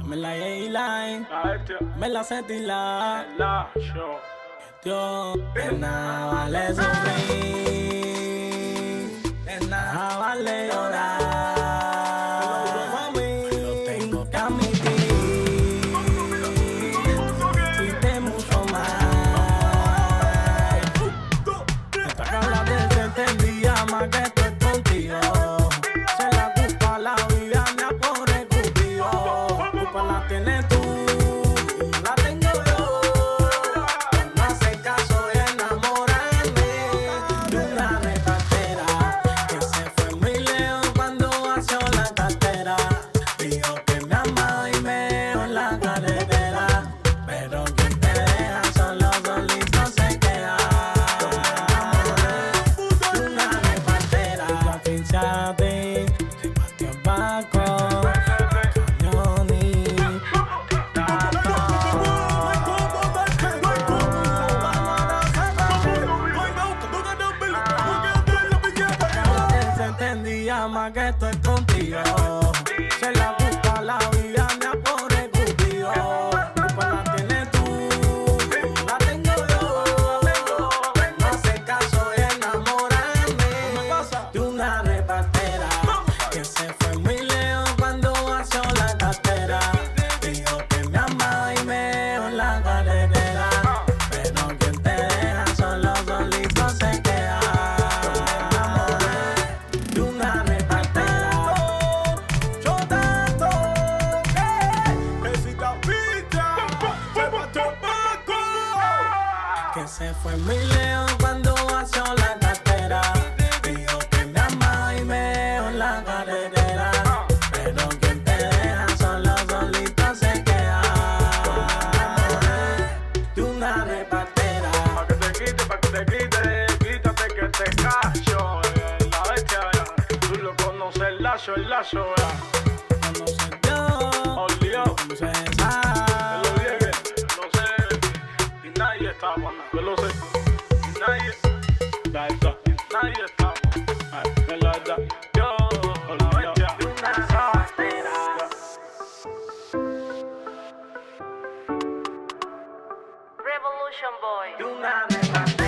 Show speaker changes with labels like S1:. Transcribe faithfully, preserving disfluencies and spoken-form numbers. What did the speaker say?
S1: Me la A-Line, me la Setila, Dios, de nada vale sufrir, de nada vale llorar, mami, lo tengo que admitir, fuiste mucho más, esta cabra te se entendía más que estoy contigo, se la culpa la vida me apore cupido, culpa la tienes tú. Más que estoy contigo, se la busca la vida me apore cupido, culpa la tienes tú, la tengo yo, no hace caso y enamorarme de una repartera que se fue muy lejos cuando vació la cartera, dijo que me amaba y me dejó en la carretera, pero quien te deja solo solito se queda. Que se fue muy lejos cuando vació la cartera, dijo que me amaba y me dejó en la carretera, pero quien te deja solo solito se queda, de una repartera.
S2: Pa' que te quite, pa' que te quite, quítate que te cacho, eh, la bestia, tú lo conoces, el lazo, el lazo, eh.
S1: Conoce Dios,
S2: Olvidado,
S1: conoce esa.
S2: te lo dije, no sé, y nadie está bueno, yo lo sé, y nadie, la verdad, nadie está bueno, es la verdad, yo, olvidado, de una repartera.
S3: Revolution Boy.
S1: De una repartera.